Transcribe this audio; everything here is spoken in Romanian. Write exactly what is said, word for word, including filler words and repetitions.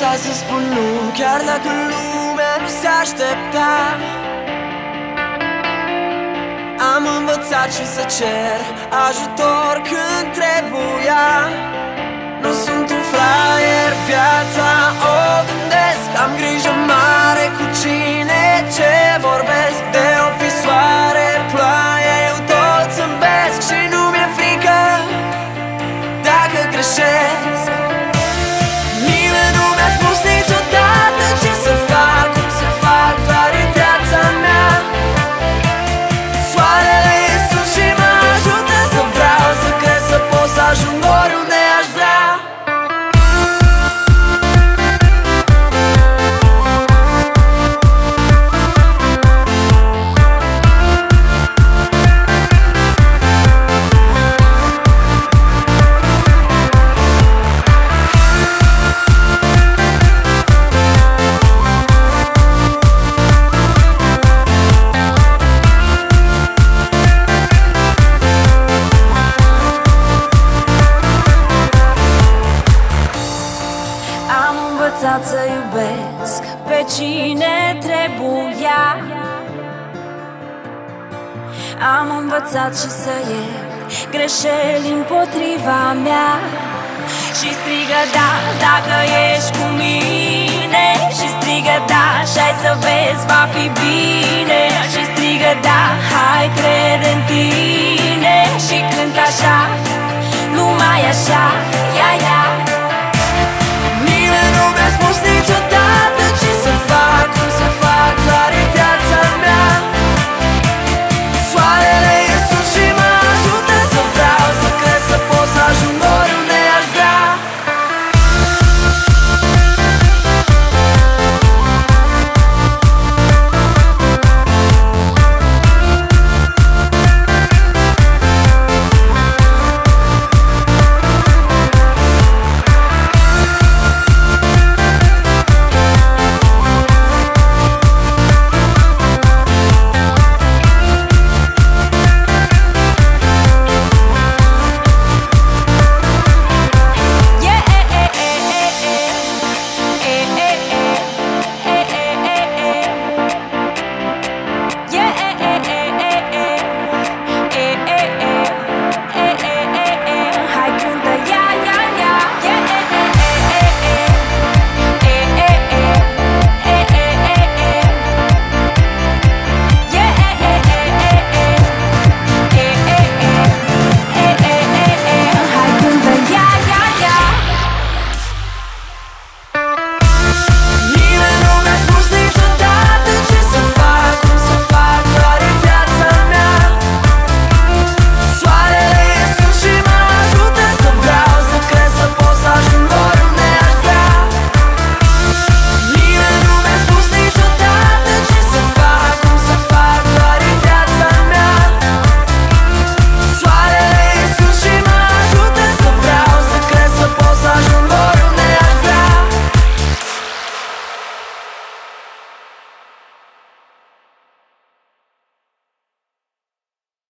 învățat să spun nu, chiar dacă lumea nu se aștepta. Am învățat și să cer ajutor când trebuia. Nu sunt un fraier, viața o gândesc. Am grijă mare cu cine ce vorbesc. De o fi soare, ploaie, eu tot zâmbesc. Și nu mi-e frică dacă greșesc. Nimeni nu mi-a spus niciodată ce să fac, cum să fac, doar e viața mea. Soarele e sus și mă ajută să vreau, să cred, să pot să ajung oriunde aș vrea. Să iubesc pe cine trebuia. Am învățat și să iert greșeli împotriva mea. Și strigă da, dacă ești cu mine. Și strigă da, și hai să vezi, va fi bine. Și strigă da, hai, crede în tine. Și cânt așa, lumea e așa.